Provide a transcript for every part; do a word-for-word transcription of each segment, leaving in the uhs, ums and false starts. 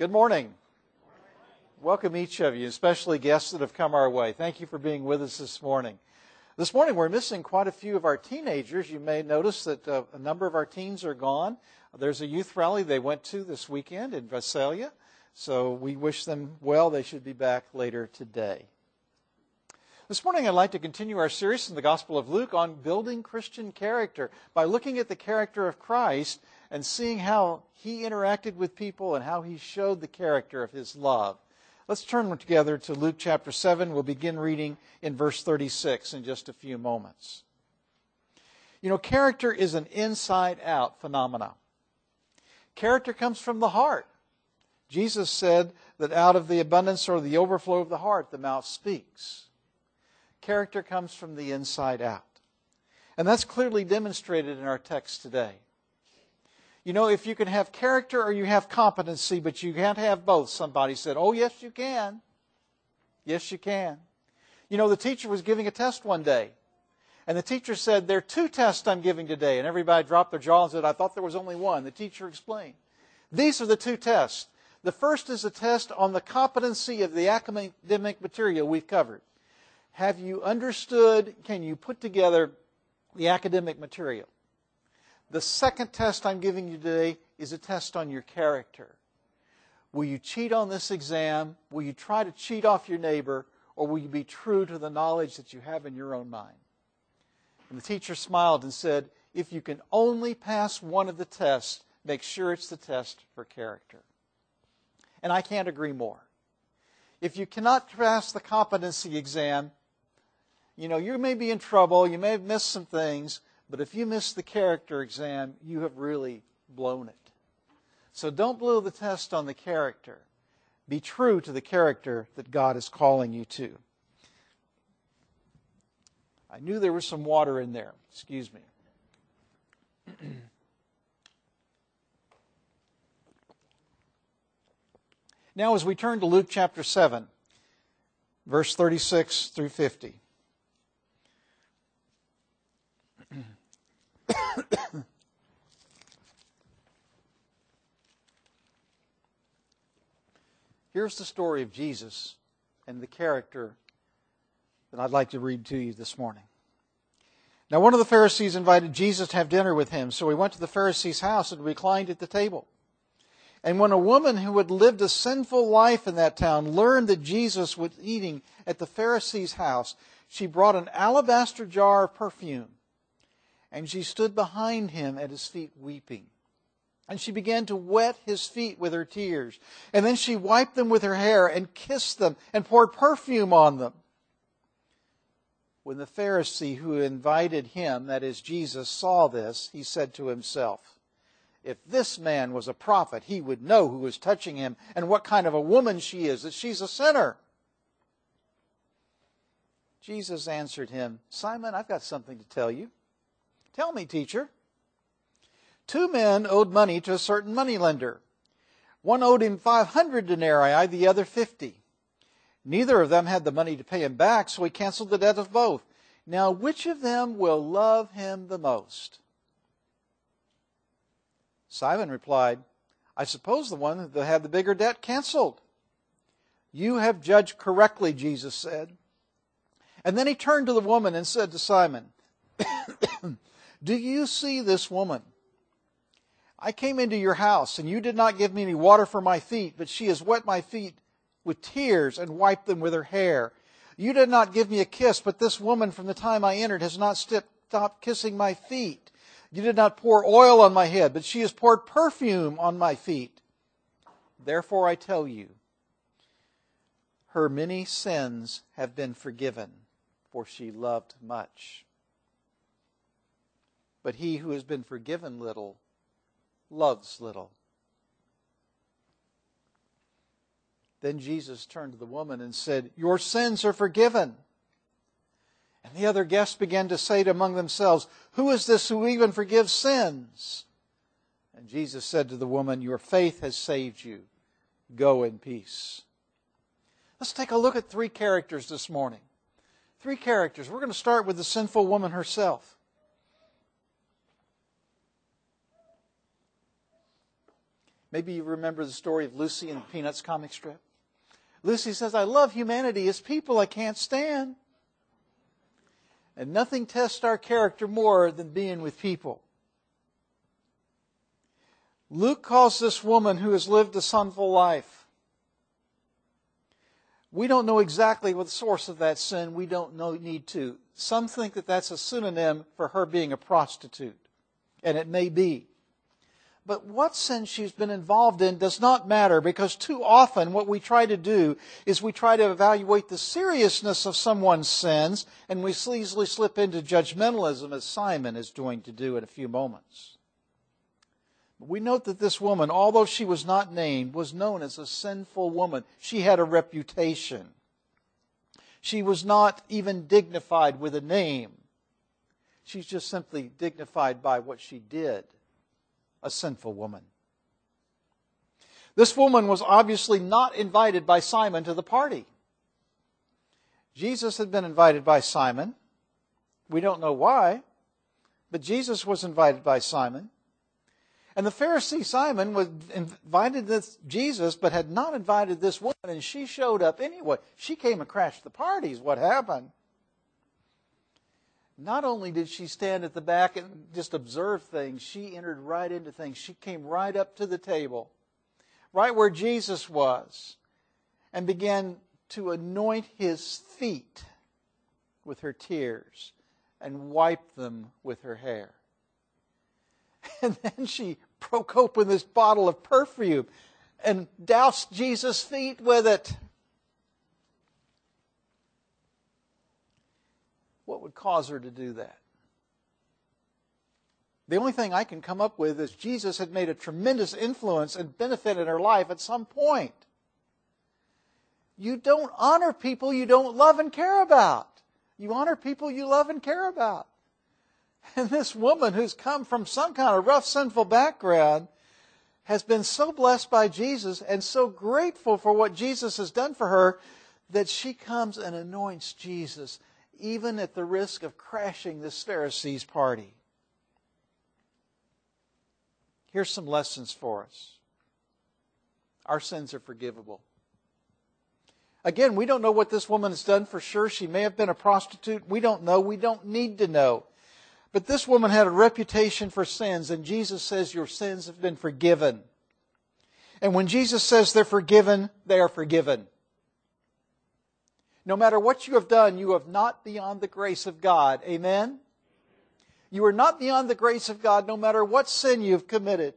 Good morning. Welcome each of you, especially guests that have come our way. Thank you for being with us this morning. This morning we're missing quite a few of our teenagers. You may notice that uh, a number of our teens are gone. There's a youth rally they went to this weekend in Visalia, so we wish them well. They should be back later today. This morning I'd like to continue our series in the Gospel of Luke on building Christian character by looking at the character of Christ and seeing how he interacted with people and how he showed the character of his love. Let's turn together to Luke chapter seven. We'll begin reading in verse thirty-six in just a few moments. You know, character is an inside-out phenomenon. Character comes from the heart. Jesus said that out of the abundance or the overflow of the heart, the mouth speaks. Character comes from the inside out. And that's clearly demonstrated in our text today. You know, if you can have character or you have competency, but you can't have both, somebody said, oh, yes, you can. Yes, you can. You know, the teacher was giving a test one day. And the teacher said, there are two tests I'm giving today. And everybody dropped their jaw and said, I thought there was only one. The teacher explained. These are the two tests. The first is a test on the competency of the academic material we've covered. Have you understood, can you put together the academic material? The second test I'm giving you today is a test on your character. Will you cheat on this exam? Will you try to cheat off your neighbor? Or will you be true to the knowledge that you have in your own mind? And the teacher smiled and said, if you can only pass one of the tests, make sure it's the test for character. And I can't agree more. If you cannot pass the competency exam, you know, you may be in trouble, you may have missed some things, but if you miss the character exam, you have really blown it. So don't blow the test on the character. Be true to the character that God is calling you to. I knew there was some water in there. Excuse me. Now as we turn to Luke chapter seven, verse thirty-six through fifty. Here's the story of Jesus and the character that I'd like to read to you this morning. Now one of the Pharisees invited Jesus to have dinner with him, so he went to the Pharisee's house and reclined at the table. And when a woman who had lived a sinful life in that town learned that Jesus was eating at the Pharisee's house, she brought an alabaster jar of perfume, and she stood behind him at his feet weeping. And she began to wet his feet with her tears. And then she wiped them with her hair and kissed them and poured perfume on them. When the Pharisee who invited him, that is Jesus, saw this, he said to himself, if this man was a prophet, he would know who was touching him and what kind of a woman she is, that she's a sinner. Jesus answered him, Simon, I've got something to tell you. Tell me, teacher. Two men owed money to a certain moneylender. One owed him five hundred denarii, the other fifty. Neither of them had the money to pay him back, so he canceled the debt of both. Now, which of them will love him the most? Simon replied, I suppose the one that had the bigger debt canceled. You have judged correctly, Jesus said. And then he turned to the woman and said to Simon, do you see this woman? I came into your house, and you did not give me any water for my feet, but she has wet my feet with tears and wiped them with her hair. You did not give me a kiss, but this woman from the time I entered has not stopped kissing my feet. You did not pour oil on my head, but she has poured perfume on my feet. Therefore I tell you, her many sins have been forgiven, for she loved much. But he who has been forgiven little loves little. Then Jesus turned to the woman and said, your sins are forgiven. And the other guests began to say among themselves, who is this who even forgives sins? And Jesus said to the woman, your faith has saved you. Go in peace. Let's take a look at three characters this morning. Three characters. We're going to start with the sinful woman herself. Maybe you remember the story of Lucy in the Peanuts comic strip. Lucy says, I love humanity. It's people I can't stand. And nothing tests our character more than being with people. Luke calls this woman who has lived a sinful life. We don't know exactly what the source of that sin. We don't know, need to. Some think that that's a synonym for her being a prostitute. And it may be. But what sin she's been involved in does not matter, because too often what we try to do is we try to evaluate the seriousness of someone's sins, and we easily slip into judgmentalism, as Simon is going to do in a few moments. But we note that this woman, although she was not named, was known as a sinful woman. She had a reputation. She was not even dignified with a name. She's just simply dignified by what she did. A sinful woman. This woman was obviously not invited by Simon to the party. Jesus had been invited by Simon. We don't know why, but Jesus was invited by Simon. And the Pharisee Simon was invited this Jesus, but had not invited this woman, and she showed up anyway. She came and crashed the party is what happened. Not only did she stand at the back and just observe things, she entered right into things. She came right up to the table, right where Jesus was, and began to anoint His feet with her tears and wipe them with her hair. And then she broke open this bottle of perfume and doused Jesus' feet with it. What would cause her to do that? The only thing I can come up with is Jesus had made a tremendous influence and benefit in her life at some point. You don't honor people you don't love and care about. You honor people you love and care about. And this woman who's come from some kind of rough, sinful background has been so blessed by Jesus and so grateful for what Jesus has done for her that she comes and anoints Jesus, even at the risk of crashing this Pharisee's party. Here's some lessons for us. Our sins are forgivable. Again, we don't know what this woman has done for sure. She may have been a prostitute. We don't know. We don't need to know. But this woman had a reputation for sins, and Jesus says your sins have been forgiven. And when Jesus says they're forgiven, they are forgiven. No matter what you have done, you are not beyond the grace of God. Amen? You are not beyond the grace of God no matter what sin you've committed.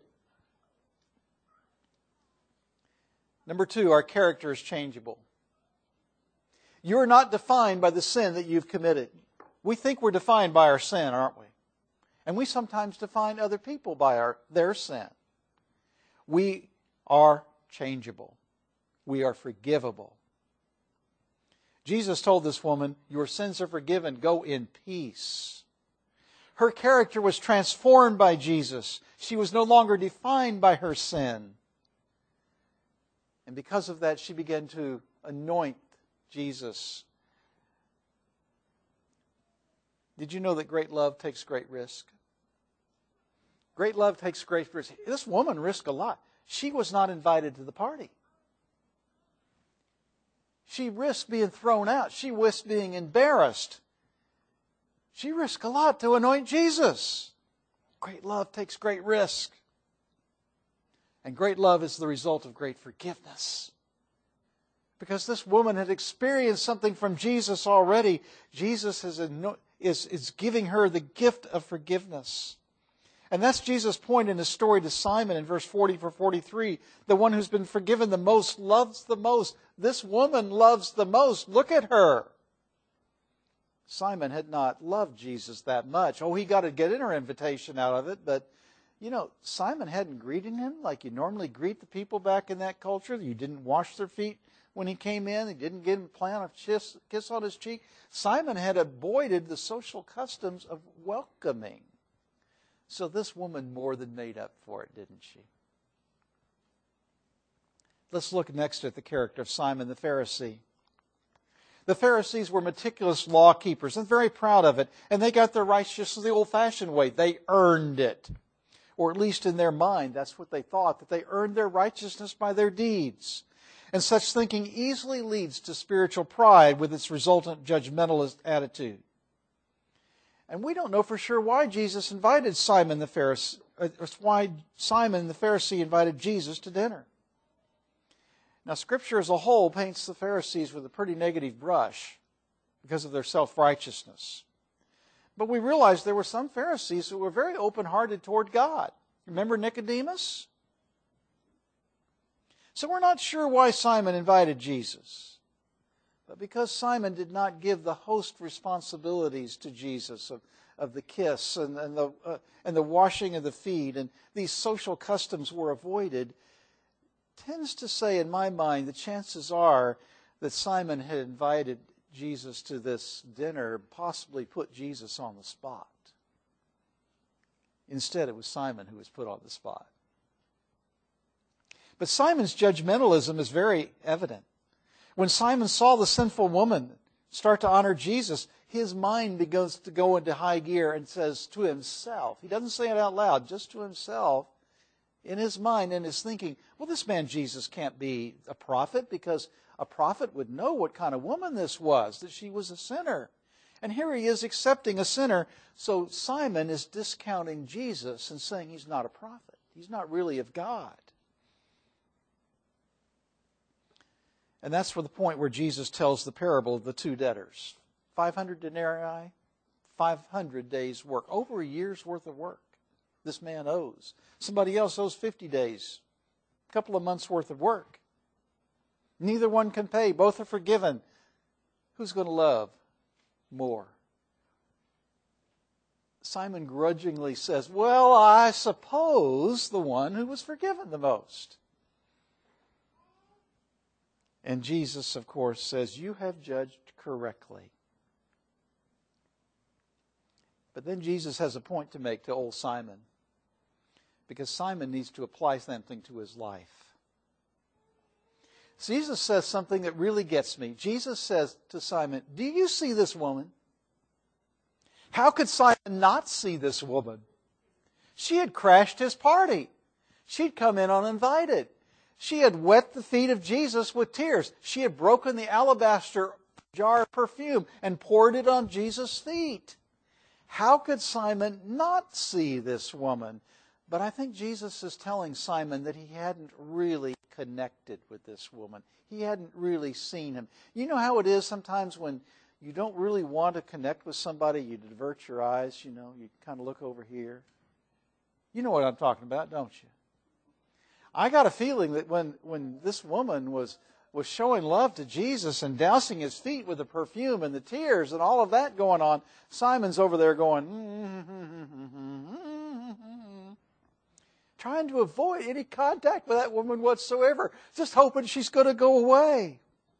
Number two, our character is changeable. You are not defined by the sin that you've committed. We think we're defined by our sin, aren't we? And we sometimes define other people by our, their sin. We are changeable. We are forgivable. Jesus told this woman, your sins are forgiven. Go in peace. Her character was transformed by Jesus. She was no longer defined by her sin. And because of that, she began to anoint Jesus. Did you know that great love takes great risk? Great love takes great risk. This woman risked a lot. She was not invited to the party. She risked being thrown out. She risked being embarrassed. She risked a lot to anoint Jesus. Great love takes great risk. And great love is the result of great forgiveness. Because this woman had experienced something from Jesus already, Jesus is, is, is giving her the gift of forgiveness. And that's Jesus' point in his story to Simon in verse forty for forty-three. The one who's been forgiven the most loves the most. This woman loves the most. Look at her. Simon had not loved Jesus that much. Oh, he got a get in her invitation out of it, but you know, Simon hadn't greeted him like you normally greet the people back in that culture. You didn't wash their feet when he came in. He didn't give him a plant of kiss, kiss on his cheek. Simon had avoided the social customs of welcoming. So this woman more than made up for it, didn't she? Let's look next at the character of Simon the Pharisee. The Pharisees were meticulous law keepers and very proud of it. And they got their righteousness the old-fashioned way. They earned it. Or at least in their mind, that's what they thought, that they earned their righteousness by their deeds. And such thinking easily leads to spiritual pride with its resultant judgmentalist attitude. And we don't know for sure why Jesus invited Simon the Pharisee, uh, why Simon the Pharisee invited Jesus to dinner. Now, Scripture as a whole paints the Pharisees with a pretty negative brush because of their self-righteousness. But we realize there were some Pharisees who were very open-hearted toward God. Remember Nicodemus? So we're not sure why Simon invited Jesus. But because Simon did not give the host responsibilities to Jesus of, of the kiss and, and, the, uh, and the washing of the feet, and these social customs were avoided, tends to say in my mind the chances are that Simon had invited Jesus to this dinner, possibly put Jesus on the spot. Instead, it was Simon who was put on the spot. But Simon's judgmentalism is very evident. When Simon saw the sinful woman start to honor Jesus, his mind begins to go into high gear and says to himself, he doesn't say it out loud, just to himself, in his mind and his thinking, well, this man Jesus can't be a prophet, because a prophet would know what kind of woman this was, that she was a sinner. And here he is accepting a sinner. So Simon is discounting Jesus and saying he's not a prophet. He's not really of God. And that's for the point where Jesus tells the parable of the two debtors. five hundred denarii, five hundred days' work. Over a year's worth of work this man owes. Somebody else owes fifty days. A couple of months' worth of work. Neither one can pay. Both are forgiven. Who's going to love more? Simon grudgingly says, well, I suppose the one who was forgiven the most. And Jesus, of course, says, you have judged correctly. But then Jesus has a point to make to old Simon, because Simon needs to apply something to his life. Jesus says something that really gets me. Jesus says to Simon, do you see this woman? How could Simon not see this woman? She had crashed his party. She'd come in uninvited. She had wet the feet of Jesus with tears. She had broken the alabaster jar of perfume and poured it on Jesus' feet. How could Simon not see this woman? But I think Jesus is telling Simon that he hadn't really connected with this woman. He hadn't really seen him. You know how it is sometimes when you don't really want to connect with somebody, you divert your eyes, you know, you kind of look over here. You know what I'm talking about, don't you? I got a feeling that when, when this woman was, was showing love to Jesus and dousing his feet with the perfume and the tears and all of that going on, Simon's over there going, mm-hmm, trying to avoid any contact with that woman whatsoever, just hoping she's going to go away.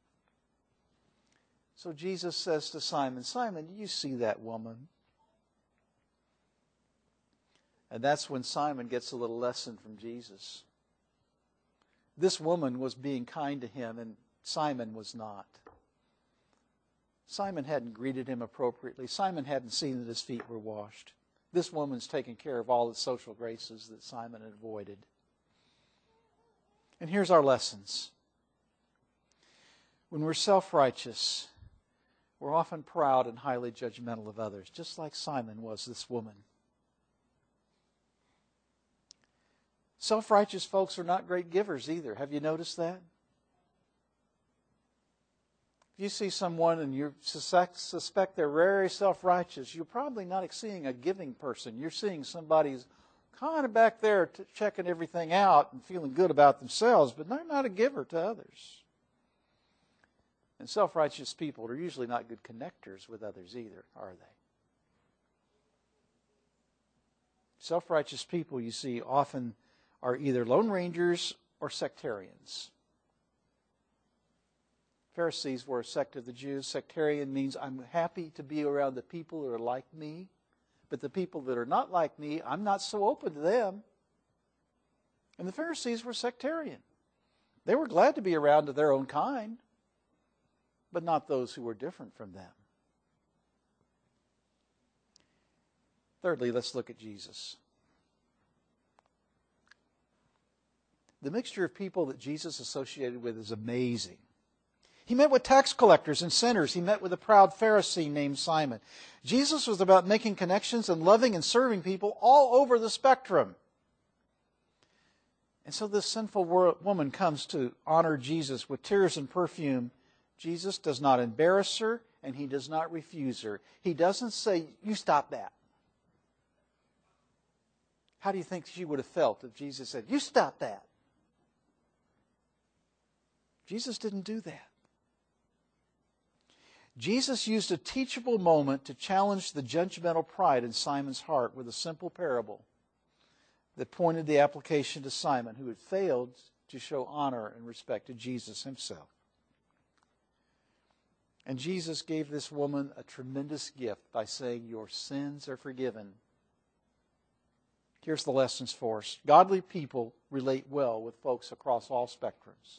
So Jesus says to Simon, Simon, do you see that woman? And that's when Simon gets a little lesson from Jesus. This woman was being kind to him, and Simon was not. Simon hadn't greeted him appropriately. Simon hadn't seen that his feet were washed. This woman's taken care of all the social graces that Simon had avoided. And here's our lessons. When we're self-righteous, we're often proud and highly judgmental of others, just like Simon was this woman. Self-righteous folks are not great givers either. Have you noticed that? If you see someone and you suspect, suspect they're very self-righteous, you're probably not seeing a giving person. You're seeing somebody who's kind of back there t- checking everything out and feeling good about themselves, but they're not a giver to others. And self-righteous people are usually not good connectors with others either, are they? Self-righteous people, you see, often are either Lone Rangers or sectarians. Pharisees were a sect of the Jews. Sectarian means I'm happy to be around the people who are like me, but the people that are not like me, I'm not so open to them. And the Pharisees were sectarian. They were glad to be around to their own kind, but not those who were different from them. Thirdly, let's look at Jesus. the mixture of people that Jesus associated with is amazing. He met with tax collectors and sinners. He met with a proud Pharisee named Simon. Jesus was about making connections and loving and serving people all over the spectrum. And so this sinful woman comes to honor Jesus with tears and perfume. Jesus does not embarrass her, and He does not refuse her. He doesn't say, "You stop that." How do you think she would have felt if Jesus said, "You stop that"? Jesus didn't do that. Jesus used a teachable moment to challenge the judgmental pride in Simon's heart with a simple parable that pointed the application to Simon, who had failed to show honor and respect to Jesus Himself. And Jesus gave this woman a tremendous gift by saying, "Your sins are forgiven." Here's the lessons for us. Godly people relate well with folks across all spectrums.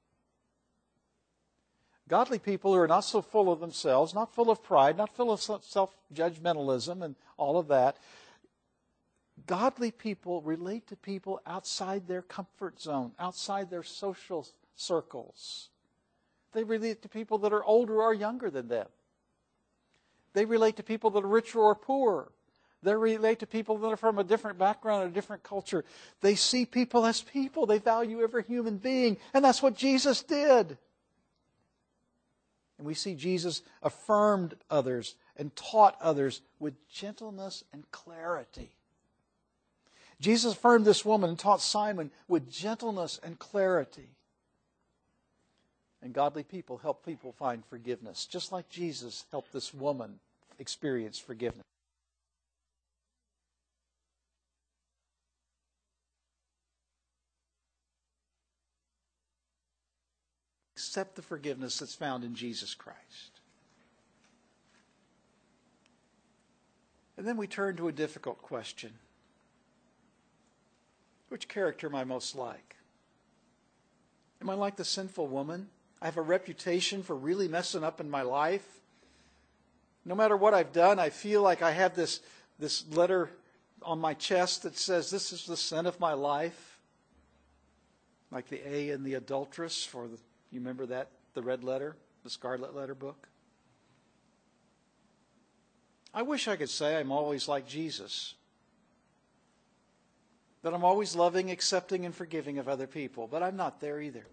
Godly people who are not so full of themselves, not full of pride, not full of self-judgmentalism and all of that. Godly people relate to people outside their comfort zone, outside their social circles. They relate to people that are older or younger than them. They relate to people that are richer or poorer. They relate to people that are from a different background, a different culture. They see people as people. They value every human being. And that's what Jesus did. And we see Jesus affirmed others and taught others with gentleness and clarity. Jesus affirmed this woman and taught Simon with gentleness and clarity. And godly people help people find forgiveness, just like Jesus helped this woman experience forgiveness. Accept the forgiveness that's found in Jesus Christ. And then we turn to a difficult question. Which character am I most like? Am I like the sinful woman? I have a reputation for really messing up in my life. No matter what I've done, I feel like I have this, this letter on my chest that says, "This is the sin of my life." Like the A in the adulteress for the You remember that? The red letter? The scarlet letter book? I wish I could say I'm always like Jesus. That I'm always loving, accepting, and forgiving of other people. But I'm not there either.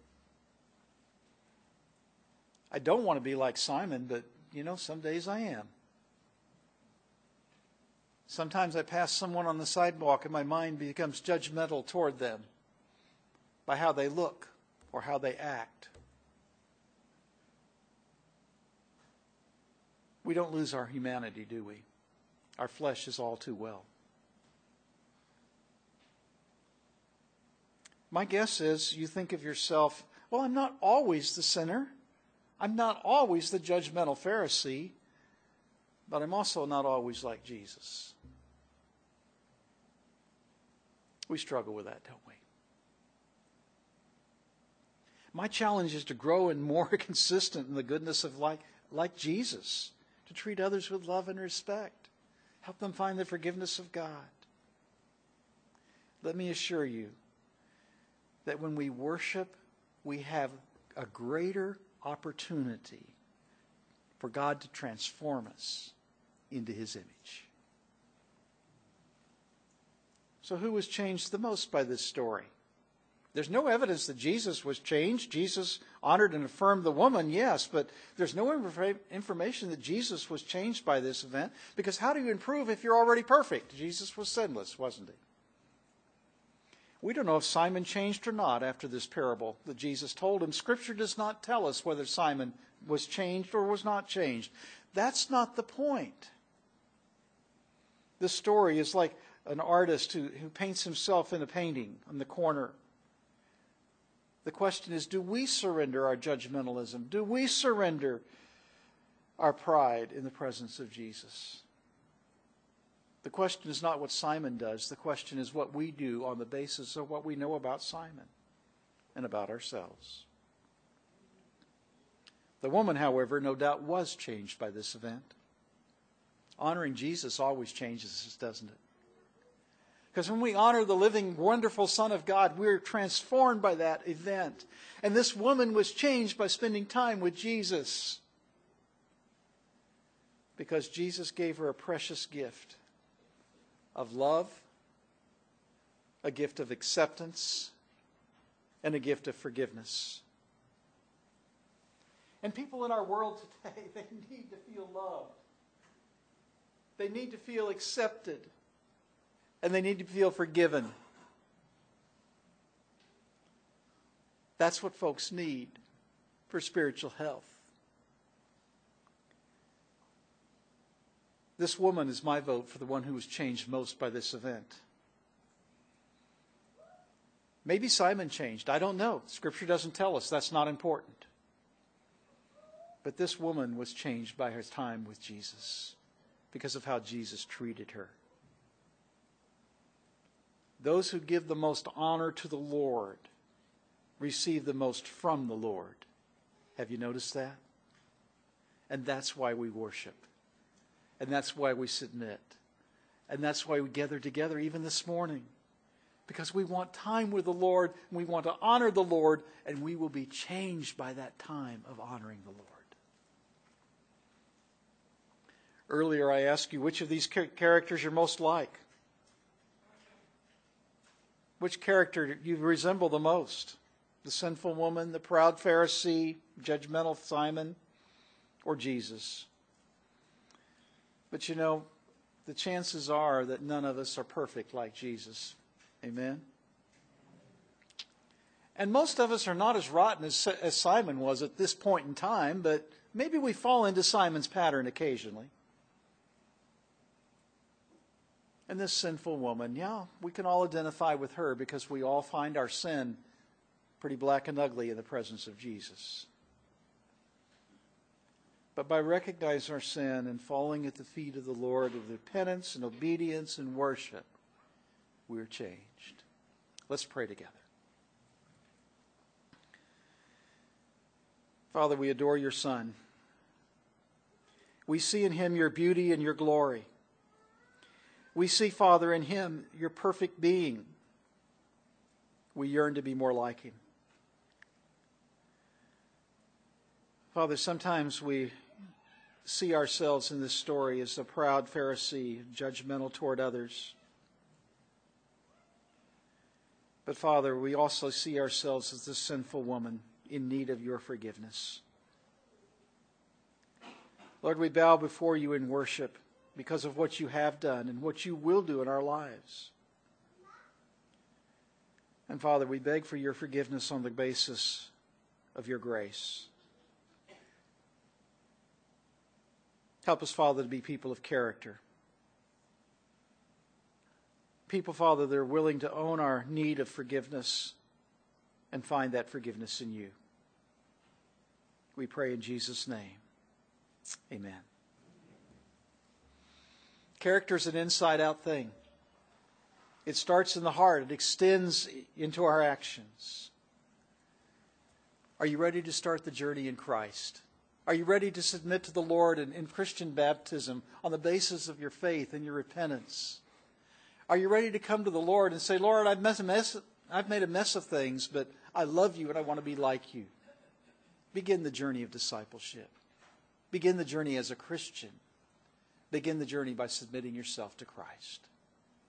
I don't want to be like Simon, but, you know, some days I am. Sometimes I pass someone on the sidewalk and my mind becomes judgmental toward them by how they look or how they act. We don't lose our humanity, do we? Our flesh is all too well. My guess is you think of yourself, well, I'm not always the sinner. I'm not always the judgmental Pharisee. But I'm also not always like Jesus. We struggle with that, don't we? My challenge is to grow and more consistent in the goodness of like, like Jesus. To treat others with love and respect. Help them find the forgiveness of God. Let me assure you that when we worship, we have a greater opportunity for God to transform us into His image. So who was changed the most by this story? There's no evidence that Jesus was changed. Jesus honored and affirmed the woman, yes, but there's no information that Jesus was changed by this event, because how do you improve if you're already perfect? Jesus was sinless, wasn't He? We don't know if Simon changed or not after this parable that Jesus told him. Scripture does not tell us whether Simon was changed or was not changed. That's not the point. This story is like an artist who, who paints himself in a painting on the corner. The question is, do we surrender our judgmentalism? Do we surrender our pride in the presence of Jesus? The question is not what Simon does. The question is what we do on the basis of what we know about Simon and about ourselves. The woman, however, no doubt was changed by this event. Honoring Jesus always changes us, doesn't it? Because when we honor the living, wonderful Son of God, we're transformed by that event. And this woman was changed by spending time with Jesus. Because Jesus gave her a precious gift of love, a gift of acceptance, and a gift of forgiveness. And people in our world today, they need to feel loved. They need to feel accepted. And they need to feel forgiven. That's what folks need for spiritual health. This woman is my vote for the one who was changed most by this event. Maybe Simon changed. I don't know. Scripture doesn't tell us. That's not important. But this woman was changed by her time with Jesus because of how Jesus treated her. Those who give the most honor to the Lord receive the most from the Lord. Have you noticed that? And that's why we worship. And that's why we submit. And that's why we gather together even this morning. Because we want time with the Lord, and we want to honor the Lord, and we will be changed by that time of honoring the Lord. Earlier I asked you which of these characters you're most like. Which character do you resemble the most? The sinful woman, the proud Pharisee, judgmental Simon, or Jesus? But you know, the chances are that none of us are perfect like Jesus. Amen? And most of us are not as rotten as, as Simon was at this point in time, but maybe we fall into Simon's pattern occasionally. And this sinful woman, yeah, we can all identify with her because we all find our sin pretty black and ugly in the presence of Jesus. But by recognizing our sin and falling at the feet of the Lord of repentance and obedience and worship, we're changed. Let's pray together. Father, we adore your Son. We see in him your beauty and your glory. We see, Father, in him your perfect being. We yearn to be more like him. Father, sometimes we see ourselves in this story as a proud Pharisee, judgmental toward others. But Father, we also see ourselves as this sinful woman in need of your forgiveness. Lord, we bow before you in worship because of what you have done and what you will do in our lives. And Father, we beg for your forgiveness on the basis of your grace. Help us, Father, to be people of character. People, Father, that are willing to own our need of forgiveness and find that forgiveness in you. We pray in Jesus' name. Amen. Character is an inside-out thing. It starts in the heart. It extends into our actions. Are you ready to start the journey in Christ? Are you ready to submit to the Lord in, in Christian baptism on the basis of your faith and your repentance? Are you ready to come to the Lord and say, Lord, I've, mess, mess, I've made a mess of things, but I love you and I want to be like you? Begin the journey of discipleship. Begin the journey as a Christian. Begin the journey by submitting yourself to Christ.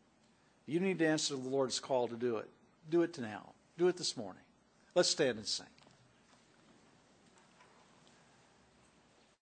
You need to answer the Lord's call to do it. Do it now. Do it this morning. Let's stand and sing.